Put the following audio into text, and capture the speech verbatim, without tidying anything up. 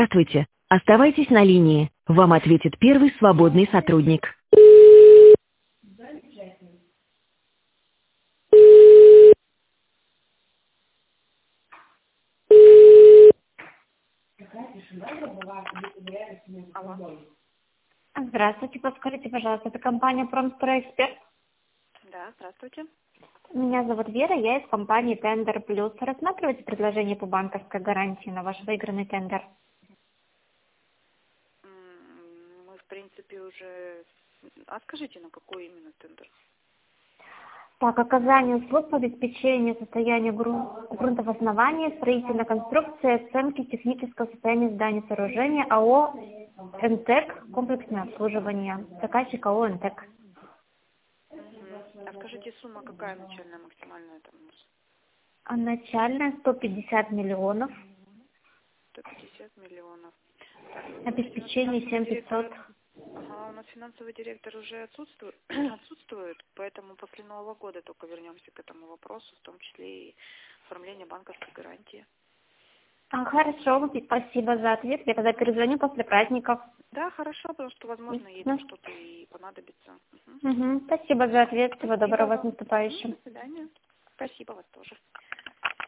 Здравствуйте. Оставайтесь на линии. Вам ответит первый свободный сотрудник. Алло. Здравствуйте, подскажите, пожалуйста, это компания «Промстройэксперт». Да, здравствуйте. Меня зовут Вера, я из компании «Тендер Плюс». Рассматриваете предложение по банковской гарантии на ваш выигранный тендер? М, Мы, в принципе, уже... А скажите, на какой именно тендер? Так, оказание услуг по обеспечению состояния гру- грунтов основания, строительной конструкции, оценки технического состояния зданий сооружения АО «НТЭК», комплексное обслуживание, заказчик АО «НТЭК». Мгм. А скажите, сумма какая начальная, максимальная там у нас? А начальная сто пятьдесят миллионов, сто пятьдесят миллионов. Так, ну, смотрите, у нас обеспечение финансовый семь директор... пятьсот. Ага, у нас финансовый директор уже отсутствует, отсутствует, поэтому после Нового года только вернемся к этому вопросу, в том числе и оформление банковской гарантии. А, хорошо, спасибо за ответ. Я тогда перезвоню после праздников. Да, хорошо, потому что, возможно, ей там Ну, что-то и понадобится. Мгм. мгм. Спасибо за ответ. Всего Спасибо доброго, с вам. Мгм, наступающим. до свидания. Спасибо вас тоже.